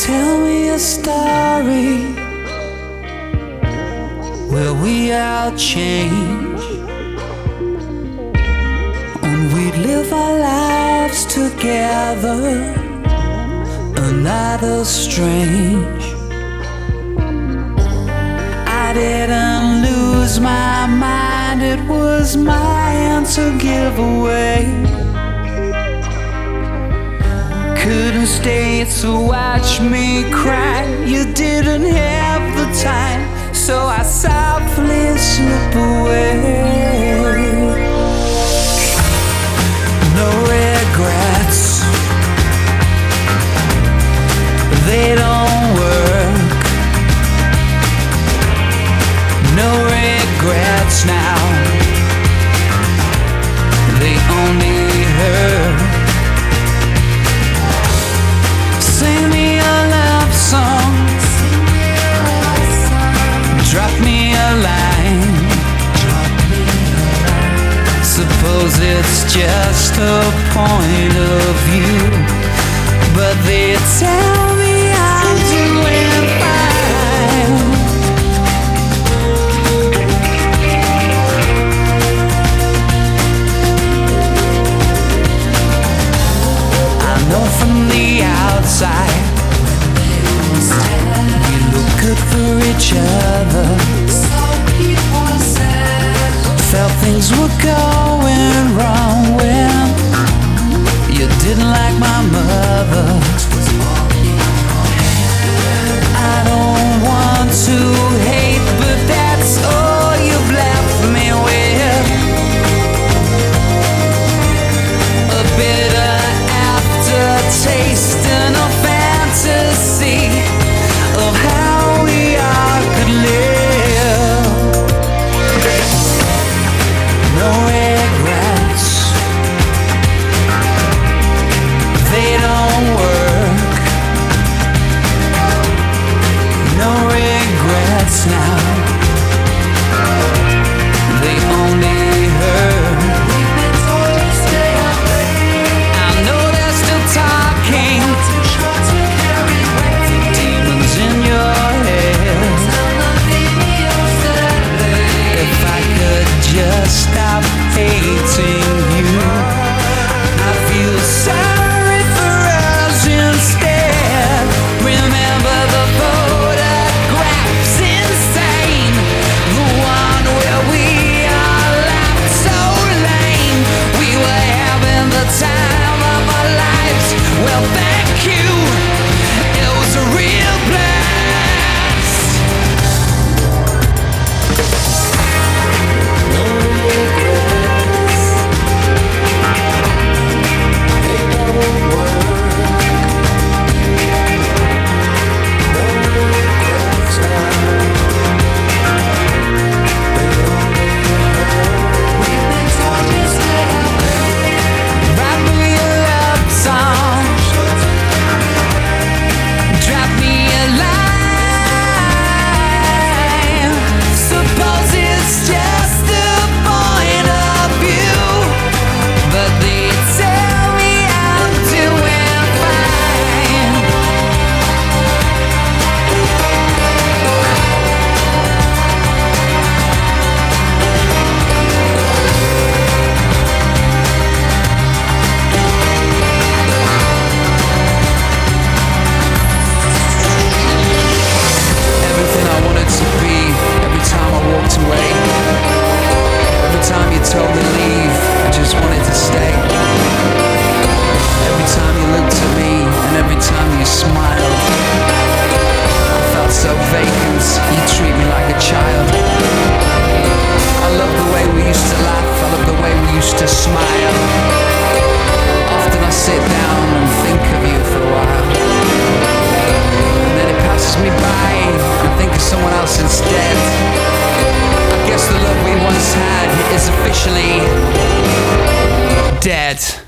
tell me a story where we all change and we'd live our lives together, another strange. I didn't lose my mind, it was mine to give away. Couldn't stay to watch me cry, you didn't have the time, so I softly slip away. No regrets, they don't work. No regrets now, they only hurt. Sing me a love song, drop me a line. Suppose it's just a point of view, but they tell me I'm doing fine. I know from the outside we look good for each other. Felt things were going wrong when you didn't like my mother. I don't want to hate, but that's all you've left me with. A bitter aftertaste and a fantasy of how we all could live. No regrets, they don't work. No regrets now, they only hurt. I know they're still talking, demons in your head. If I could just stop hating you, I feel sorry for us instead. Remember the photographs insane, the one where we all laughed so lame. We were having the time of our lives. Well, thank you, it was a real blast. Write me a love song, drop me a line. Suppose it's just the point of view, but they tell me I'm doing fine. Everything I wanted to be, every time I walked away, every time you told me leave, I just wanted to stay. Every time you looked at me and every time you smiled, I felt so vacant, you treat me like a child. I love the way we used to laugh, I love the way we used to smile. Often I sit down and think of you for a while, and then it passes me by and think of someone else instead. I guess the love we once had is officially dead.